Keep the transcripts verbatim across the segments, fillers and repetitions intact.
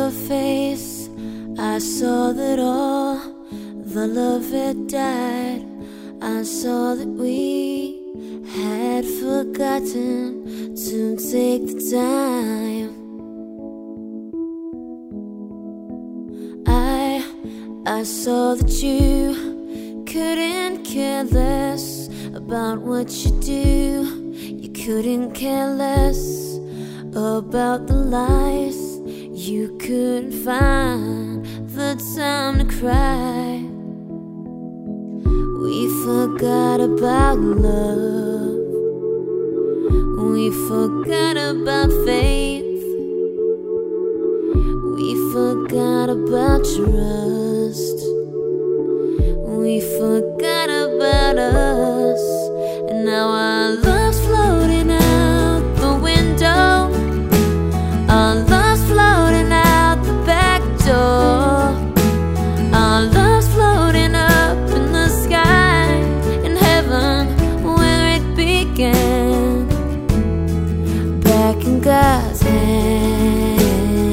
your face, I saw that all the love had died. I saw that we had forgotten to take the time. I, I saw that you couldn't care less about what you do. You couldn't care less about the lies. You couldn't find the time to cry. We forgot about love. We forgot about faith. We forgot about trust. We forgot about us. And now our love's floating out the window. Our love's floating out the back door. Our love's floating up in the sky, in heaven where it began. Back in God's hands.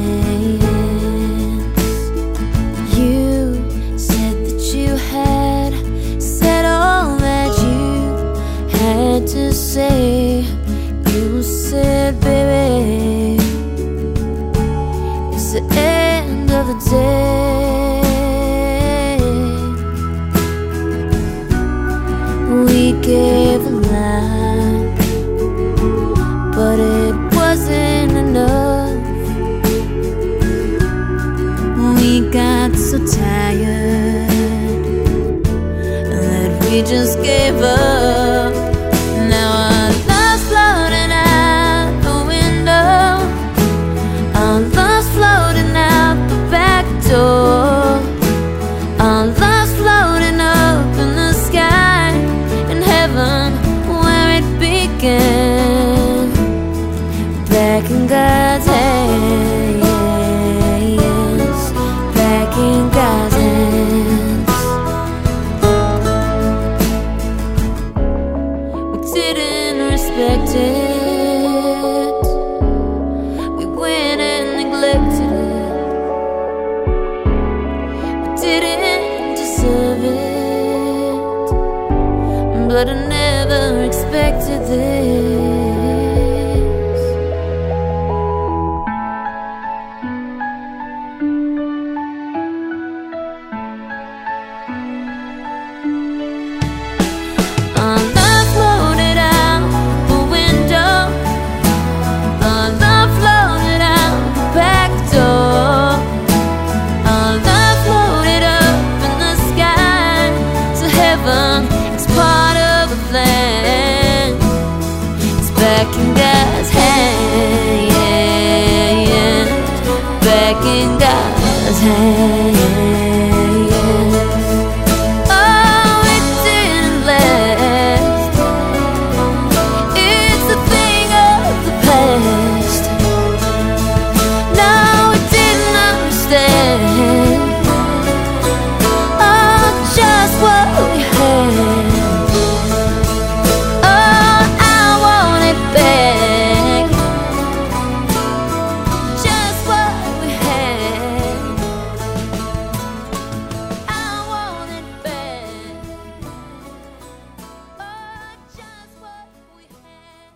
You said that you had said all that you had to say. You said, baby, it's the end of the day. We gave a lot, but it wasn't enough. We got so tired that we just gave up. Now our love's floating out the window. Our love's floating out the back door. Our love's floating up in the sky, in heaven where it began. Back in God's hands. Back in God's hands. We didn't respect it. We went and neglected it. We didn't deserve it, but I never expected this. Our love floated out the window. Our love floated out the back door. Our love floated up in the sky to heaven. It's part of the plan. It's back in God's hands. Back in God's hands. Oh, it didn't last. It's a thing of the past. No, it didn't understand. Oh, just what we had. Oh, I want it back. Just what we had. I want it back. Oh, just what we had.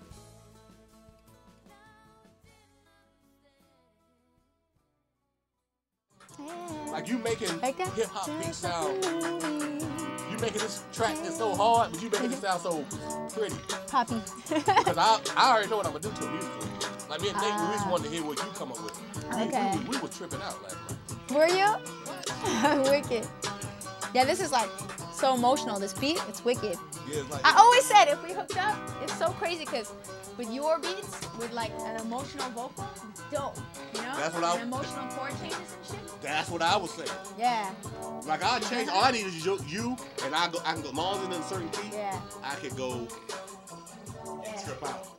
Like you making I got hip hop beats just sound, a you making this track that's so hard, but you making it sound so pretty. Poppy. Because I, I already know what I'm gonna do to it musically. Like me and Nate, we Ah. just wanted to hear what you come up with. We, Okay. we, we, we were tripping out last night. Were you? Wicked. Yeah, this is like so emotional. This beat, it's wicked. Yeah, it's like I always said if we hooked up, it's so crazy because with your beats, with like an emotional vocal, it's dope. You know? That's what I- and emotional chord changes and shit. that's what I was saying. Yeah. Like I change, all I need is you, you and I go. I can go. As long as it's in a certain key, Yeah. I could go Yeah. trip out.